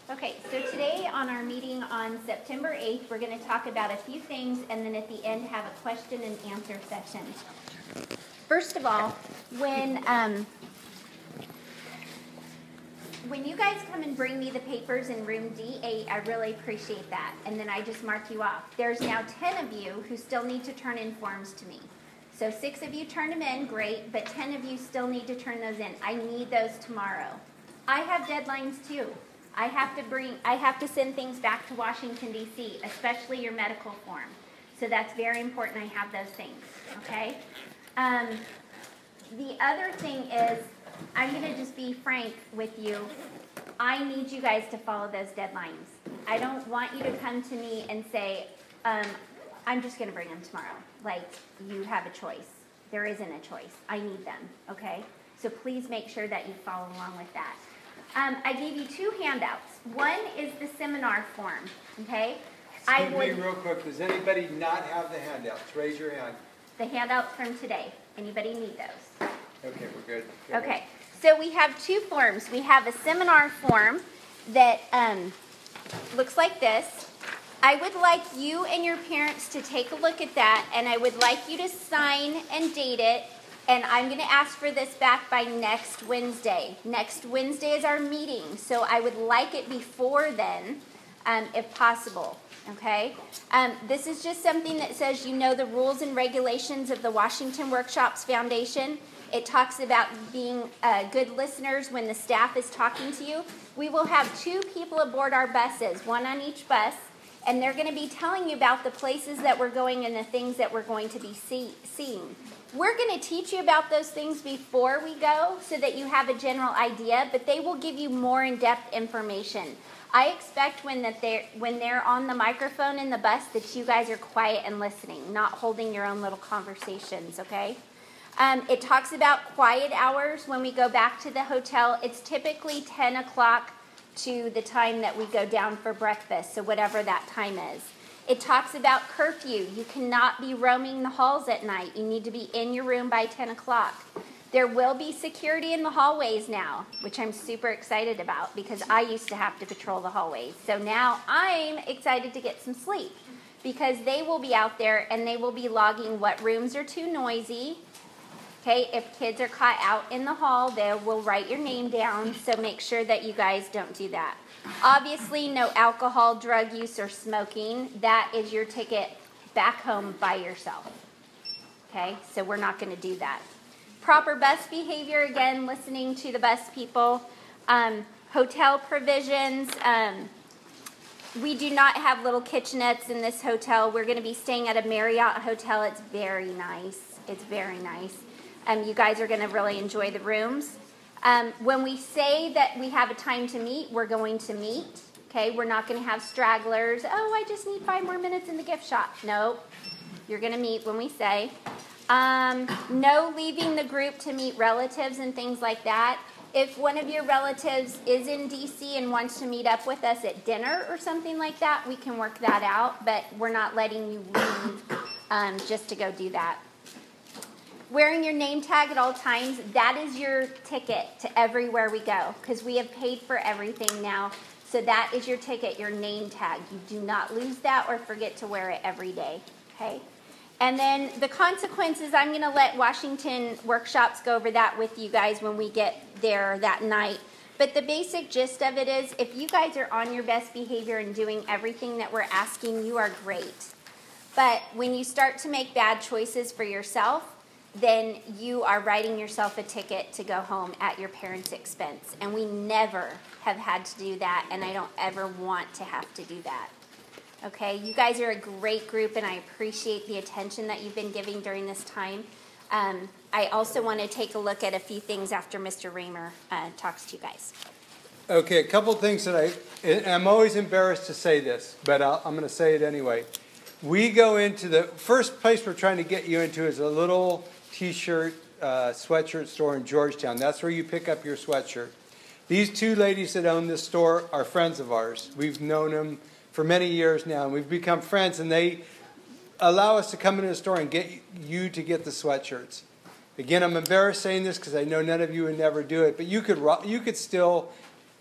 Okay, so today on our meeting on September 8th, we're going to talk about a few things and then at the end have a question and answer session. First of all, when you guys come and bring me the papers in room D8, I really appreciate that. And then I just mark you off. There's now 10 of you who still need to turn in forms to me. So 6 of you turn them in, great, but 10 of you still need to turn those in. I need those tomorrow. I have deadlines too. I have to send things back to Washington, D.C., especially your medical form. So that's very important I have those things, okay? The other thing is, I'm going to just be frank with you. I need you guys to follow those deadlines. I don't want you to come to me and say, I'm just going to bring them tomorrow. Like, you have a choice. There isn't a choice. I need them, okay? So please make sure that you follow along with that. I gave you 2 handouts. One is the seminar form, okay? Excuse me real quick. Does anybody not have the handouts? Raise your hand. The handouts from today. Anybody need those? Okay, we're good. Okay, so we have 2 forms. We have a seminar form that looks like this. I would like you and your parents to take a look at that, and I would like you to sign and date it. And I'm going to ask for this back by next Wednesday. Next Wednesday is our meeting, so I would like it before then, if possible, okay? This is just something that says you know the rules and regulations of the Washington Workshops Foundation. It talks about being good listeners when the staff is talking to you. We will have 2 people aboard our buses, 1 on each bus, and they're going to be telling you about the places that we're going and the things that we're going to be seeing. We're going to teach you about those things before we go so that you have a general idea, but they will give you more in-depth information. I expect when they're on the microphone in the bus that you guys are quiet and listening, not holding your own little conversations, okay? It talks about quiet hours when we go back to the hotel. It's typically 10 o'clock to the time that we go down for breakfast, so whatever that time is. It talks about curfew. You cannot be roaming the halls at night. You need to be in your room by 10 o'clock. There will be security in the hallways now, which I'm super excited about because I used to have to patrol the hallways. So now I'm excited to get some sleep because they will be out there and they will be logging what rooms are too noisy. Okay, if kids are caught out in the hall, they will write your name down, so make sure that you guys don't do that. Obviously, no alcohol, drug use, or smoking. That is your ticket back home by yourself. Okay, so we're not going to do that. Proper bus behavior, again, listening to the bus people. Hotel provisions. We do not have little kitchenettes in this hotel. We're going to be staying at a Marriott hotel. It's very nice. It's very nice. You guys are going to really enjoy the rooms. When we say that we have a time to meet, we're going to meet. Okay, we're not going to have stragglers. Oh, I just need 5 more minutes in the gift shop. Nope. You're going to meet when we say. No leaving the group to meet relatives and things like that. If one of your relatives is in D.C. and wants to meet up with us at dinner or something like that, we can work that out, but we're not letting you leave just to go do that. Wearing your name tag at all times, that is your ticket to everywhere we go because we have paid for everything now. So that is your ticket, your name tag. You do not lose that or forget to wear it every day, okay? And then the consequences, I'm going to let Washington Workshops go over that with you guys when we get there that night. But the basic gist of it is if you guys are on your best behavior and doing everything that we're asking, you are great. But when you start to make bad choices for yourself, then you are writing yourself a ticket to go home at your parents' expense. And we never have had to do that, and I don't ever want to have to do that. Okay, you guys are a great group, and I appreciate the attention that you've been giving during this time. I also want to take a look at a few things after Mr. Raymer talks to you guys. Okay, a couple things that I'm always embarrassed to say this, but I'm going to say it anyway. We go into the first place we're trying to get you into is a little T-shirt, sweatshirt store in Georgetown. That's where you pick up your sweatshirt. These 2 ladies that own this store are friends of ours. We've known them for many years now, and we've become friends, and they allow us to come into the store and get you to get the sweatshirts. Again, I'm embarrassed saying this because I know none of you would never do it, but you could still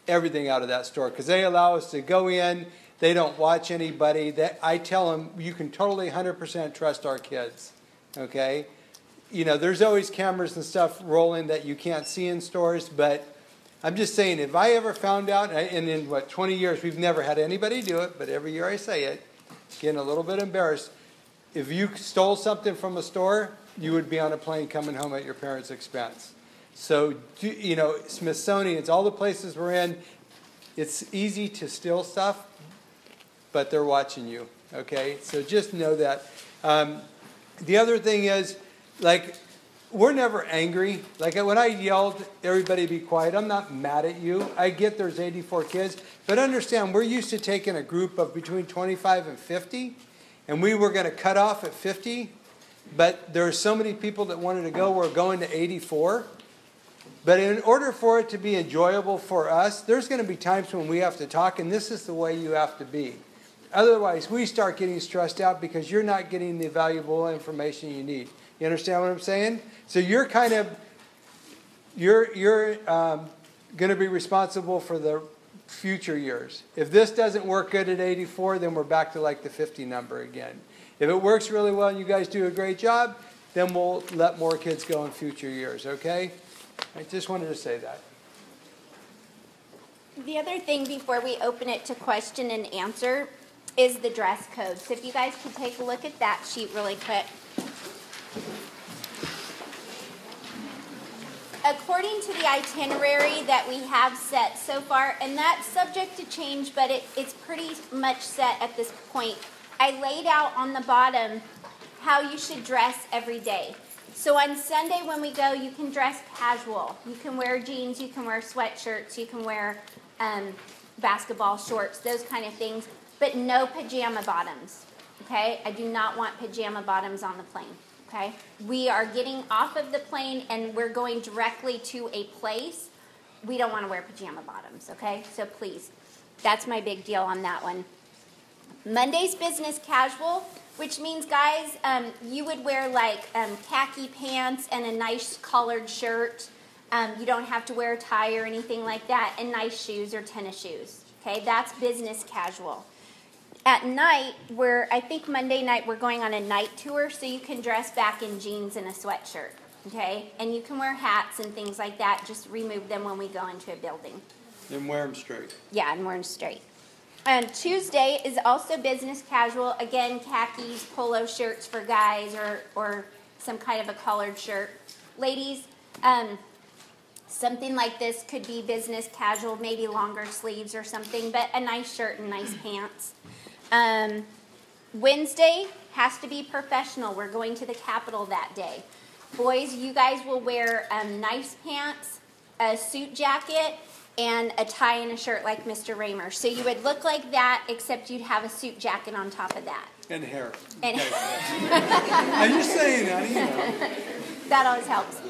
everything out of that store because they allow us to go in. They don't watch anybody. I tell them, you can totally 100% trust our kids, okay? You know, there's always cameras and stuff rolling that you can't see in stores, but I'm just saying, if I ever found out, and in 20 years, we've never had anybody do it, but every year I say it, getting a little bit embarrassed. If you stole something from a store, you would be on a plane coming home at your parents' expense. So, you know, Smithsonian's, all the places we're in, it's easy to steal stuff, but they're watching you, okay? So just know that. The other thing is, like, we're never angry. Like, when I yelled, everybody be quiet, I'm not mad at you. I get there's 84 kids, but understand, we're used to taking a group of between 25 and 50, and we were going to cut off at 50, but there are so many people that wanted to go, we're going to 84. But in order for it to be enjoyable for us, there's going to be times when we have to talk, and this is the way you have to be. Otherwise, we start getting stressed out because you're not getting the valuable information you need. You understand what I'm saying? So you're kind of, you're going to be responsible for the future years. If this doesn't work good at 84, then we're back to like the 50 number again. If it works really well and you guys do a great job, then we'll let more kids go in future years, okay? I just wanted to say that. The other thing before we open it to question and answer is the dress code. So if you guys could take a look at that sheet really quick. According to the itinerary that we have set so far, and that's subject to change, but it's pretty much set at this point, I laid out on the bottom how you should dress every day. So on Sunday when we go, you can dress casual. You can wear jeans, you can wear sweatshirts, you can wear basketball shorts, those kind of things, but no pajama bottoms, okay? I do not want pajama bottoms on the plane, okay? We are getting off of the plane and we're going directly to a place. We don't want to wear pajama bottoms, okay? So please, that's my big deal on that one. Monday's business casual, which means, guys, you would wear like khaki pants and a nice collared shirt. You don't have to wear a tie or anything like that, and nice shoes or tennis shoes. Okay, that's business casual. At night, I think Monday night we're going on a night tour, so you can dress back in jeans and a sweatshirt. Okay, and you can wear hats and things like that. Just remove them when we go into a building. And wear them straight. Yeah, and wear them straight. Tuesday is also business casual. Again, khakis, polo shirts for guys, or some kind of a collared shirt. Ladies, something like this could be business casual, maybe longer sleeves or something, but a nice shirt and nice pants. Wednesday has to be professional. We're going to the Capitol that day. Boys, you guys will wear nice pants, a suit jacket, and a tie and a shirt like Mr. Raymer. So you would look like that, except you'd have a suit jacket on top of that. And hair. And okay. I'm just saying that, you know. That always helps.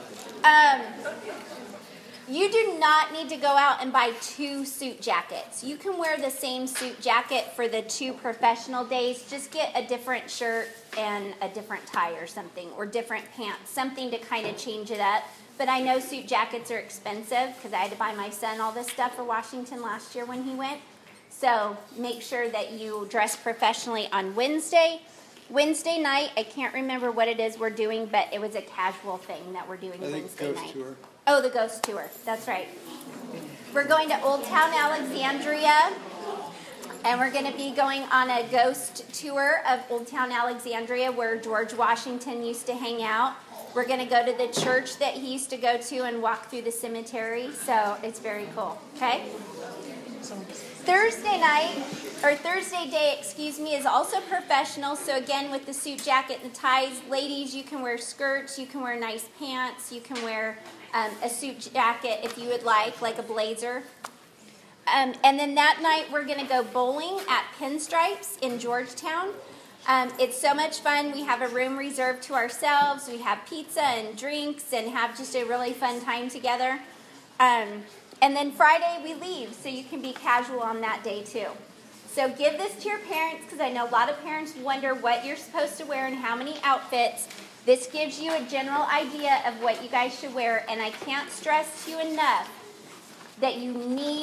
You do not need to go out and buy 2 suit jackets. You can wear the same suit jacket for the 2 professional days. Just get a different shirt and a different tie or something, or different pants, something to kind of change it up. But I know suit jackets are expensive because I had to buy my son all this stuff for Washington last year when he went. So make sure that you dress professionally on Wednesday. Wednesday night, I can't remember what it is we're doing, but it was a casual thing that we're doing Wednesday night. Tour. Oh, the ghost tour. That's right. We're going to Old Town Alexandria, and we're going to be going on a ghost tour of Old Town Alexandria where George Washington used to hang out. We're going to go to the church that he used to go to and walk through the cemetery, so it's very cool, okay? Thursday day, is also professional. So again, with the suit jacket and the ties, ladies, you can wear skirts, you can wear nice pants, you can wear a suit jacket if you would like a blazer. And then that night, we're going to go bowling at Pinstripes in Georgetown. It's so much fun. We have a room reserved to ourselves. We have pizza and drinks and have just a really fun time together. And then Friday we leave, so you can be casual on that day too. So give this to your parents, because I know a lot of parents wonder what you're supposed to wear and how many outfits. This gives you a general idea of what you guys should wear, and I can't stress to you enough that you need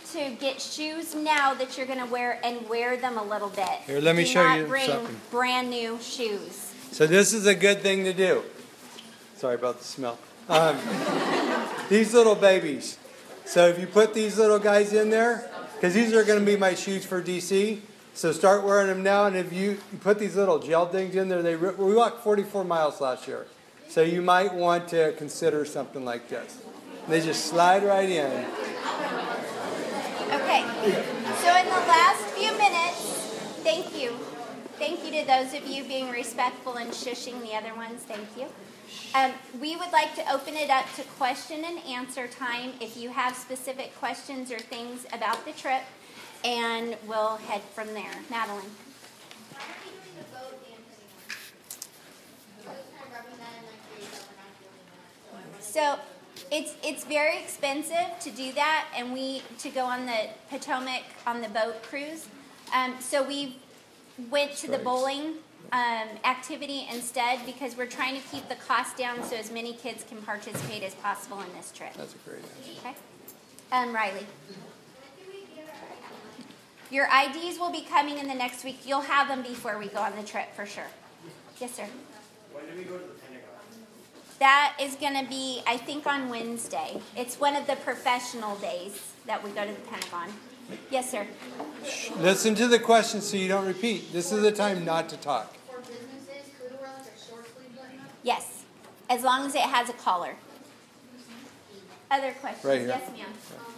to get shoes now that you're going to wear and wear them a little bit. Here, let me Do show not you bring something. brand new shoes. So this is a good thing to do. Sorry about the smell. These little babies. So if you put these little guys in there, because these are going to be my shoes for DC, so start wearing them now. And if you put these little gel things in there, we walked 44 miles last year. So you might want to consider something like this. They just slide right in. Okay, so in the last few minutes, thank you. Thank you to those of you being respectful and shushing the other ones. Thank you. We would like to open it up to question and answer time if you have specific questions or things about the trip, and we'll head from there. Madeline. Why are we doing the boat and So it's very expensive to do that, and to go on the Potomac on the boat cruise. So we went to the bowling activity instead because we're trying to keep the cost down so as many kids can participate as possible in this trip. That's a great answer. Okay. Riley. Your IDs will be coming in the next week. You'll have them before we go on the trip for sure. Yes, sir. When do we go to the Pentagon? That is going to be, I think, on Wednesday. It's one of the professional days that we go to the Pentagon. Yes, sir. Listen to the question so you don't repeat. This is the time not to talk. For businesses, could it wear like a short sleeve button up? Yes, as long as it has a collar. Other questions? Right here. Yes, ma'am.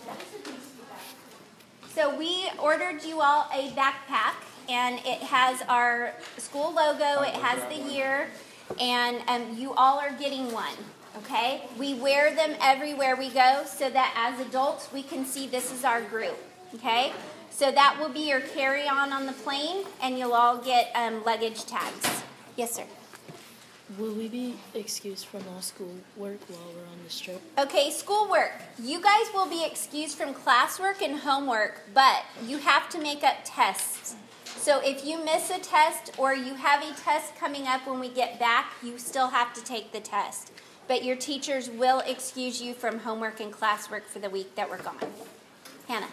So we ordered you all a backpack, and it has our school logo, it has the year, and you all are getting one, okay? We wear them everywhere we go so that as adults we can see this is our group, okay? So that will be your carry-on on the plane, and you'll all get luggage tags. Yes, sir. Will we be excused from all school work while we're on this trip? Okay, schoolwork. You guys will be excused from classwork and homework, but you have to make up tests. So if you miss a test or you have a test coming up when we get back, you still have to take the test. But your teachers will excuse you from homework and classwork for the week that we're gone. Hannah.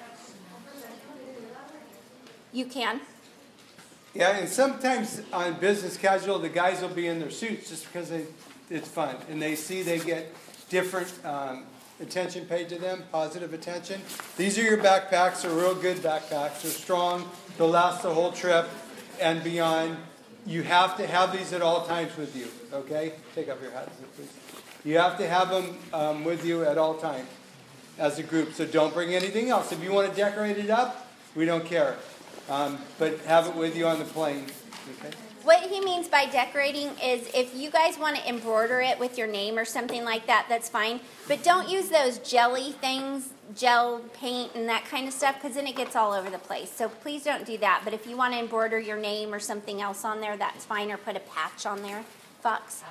You can. Yeah, and sometimes on business casual, the guys will be in their suits just because it's fun. And they see they get different attention paid to them, positive attention. These are your backpacks. They're real good backpacks. They're strong. They'll last the whole trip and beyond. You have to have these at all times with you, okay? Take off your hat, please. You have to have them with you at all times as a group. So don't bring anything else. If you want to decorate it up, we don't care. But have it with you on the plane. Okay? What he means by decorating is if you guys want to embroider it with your name or something like that, that's fine. But don't use those jelly things, gel paint and that kind of stuff, because then it gets all over the place. So please don't do that. But if you want to embroider your name or something else on there, that's fine. Or put a patch on there. Fox?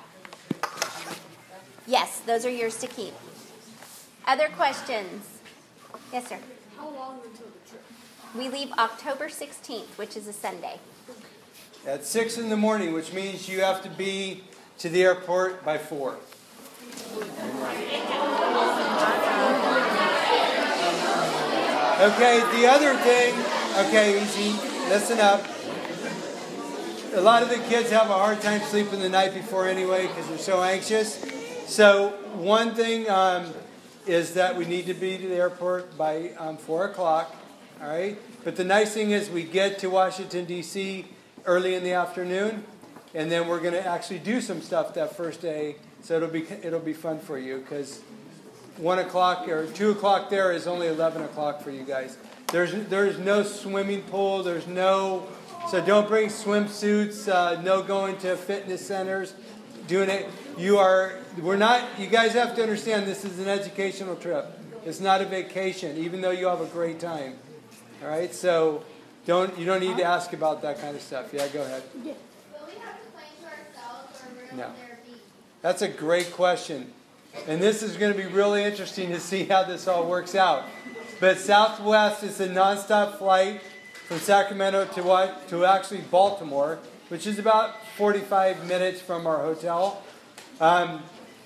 Yes, those are yours to keep. Other questions? Yes, sir. How long until the trip? We leave October 16th, which is a Sunday. At 6 in the morning, which means you have to be to the airport by 4. Okay, the other thing, okay, easy, listen up. A lot of the kids have a hard time sleeping the night before anyway because they're so anxious. So one thing is that we need to be to the airport by 4 o'clock. All right, but the nice thing is we get to Washington, D.C. early in the afternoon, and then we're going to actually do some stuff that first day, so it'll be fun for you, because 1 o'clock or 2 o'clock there is only 11 o'clock for you guys. There's no swimming pool, so don't bring swimsuits, no going to fitness centers, doing it. You guys have to understand this is an educational trip. It's not a vacation, even though you have a great time. All right, so you don't need to ask about that kind of stuff. Yeah, go ahead. Will we have the plane to ourselves or will No. there be? That's a great question. And this is going to be really interesting to see how this all works out. But Southwest is a nonstop flight from Sacramento to actually Baltimore, which is about 45 minutes from our hotel.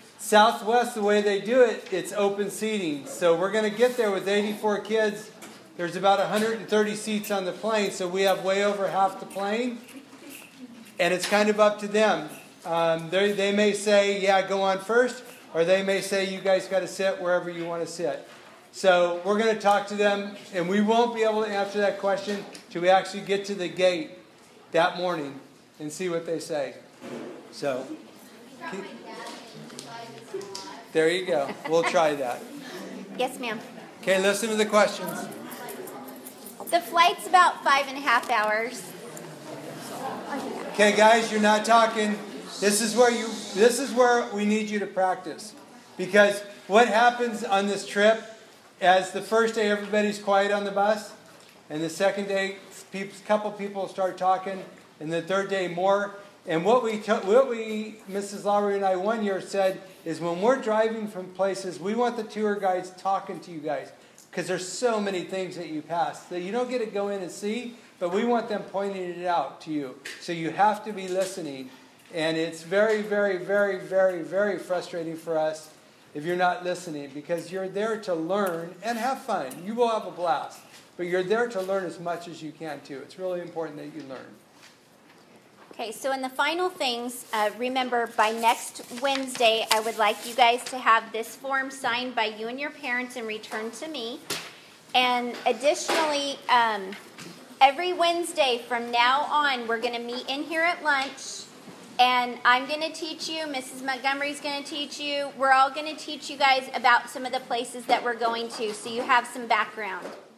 Southwest, the way they do it, it's open seating. So we're going to get there with 84 kids There's about 130 seats on the plane, so we have way over half the plane. And it's kind of up to them. They may say, yeah, go on first, or they may say, you guys got to sit wherever you want to sit. So we're going to talk to them, and we won't be able to answer that question till we actually get to the gate that morning and see what they say. So there you go. We'll try that. Yes, ma'am. Okay, listen to the questions. The flight's about 5.5 hours. Okay, guys, you're not talking. This is where we need you to practice. Because what happens on this trip, as the first day everybody's quiet on the bus, and the second day a couple people start talking, and the third day more. And what Mrs. Lowry and I one year said is when we're driving from places, we want the tour guides talking to you guys. Because there's so many things that you pass that you don't get to go in and see, but we want them pointing it out to you. So you have to be listening. And it's very, very, very, very, very frustrating for us if you're not listening, because you're there to learn and have fun. You will have a blast. But you're there to learn as much as you can too. It's really important that you learn. Okay, so in the final things, remember by next Wednesday, I would like you guys to have this form signed by you and your parents and returned to me. And additionally, every Wednesday from now on, we're going to meet in here at lunch. And I'm going to teach you, Mrs. Montgomery's going to teach you. We're all going to teach you guys about some of the places that we're going to, so you have some background.